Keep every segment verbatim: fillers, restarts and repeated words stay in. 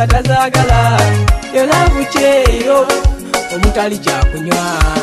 tazagala yona bucheyo omutali kyakunywa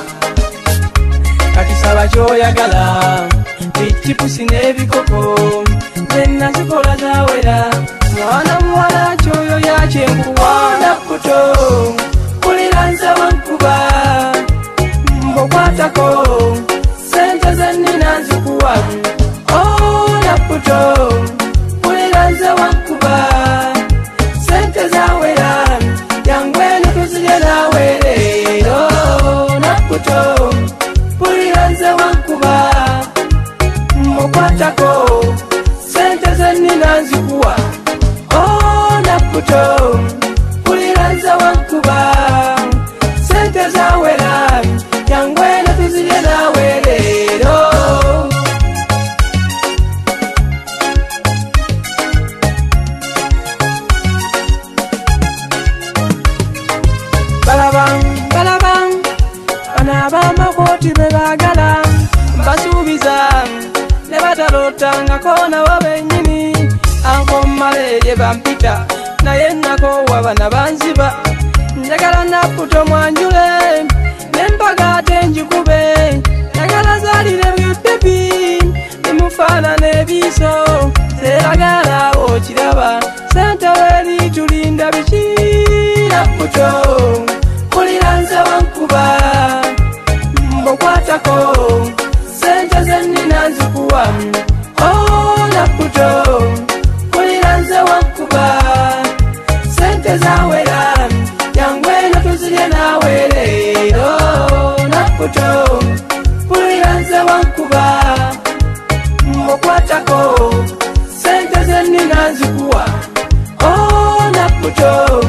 kati saba kyoyagala bichipusi n'ebikoko zenna zikola zawera mwana muwala kyoyo yakyenkuwa Nakkuto kulira nze wankuba mbokwatako sente zennina nzikuwa oh Nakkuto kulira nze wankuba sente zawera yangwene tuzirye nawe leero Nakkuto kulira nze wankuba mbokwatako sente zennina nzikuwa oh Nakkuto kulira nze wankuba sente zawera yangwene tuzirye nawe leero balabang balabang bana b'amakooti be baagala mbasuubiza ne batalotangako nabo bennyini ankommale erye bampita naye nakoowa bana banziba njagala Nakkuto mwanjule n'embaga ate njikube njagala zaalire bwebebi emufaanana ebiiso zeeragala okiraba sente weeri tulinda biki Nakkuto kulira nze wankuba mbokwatako sente zennina nzikuwa oh Nakkuto kulira nze wankuba sente zawera yangweno tuzirye nawe leero Nakkuto kulira nze wankuba mbokwatako sente zennina nzikuwa oh Nakkuto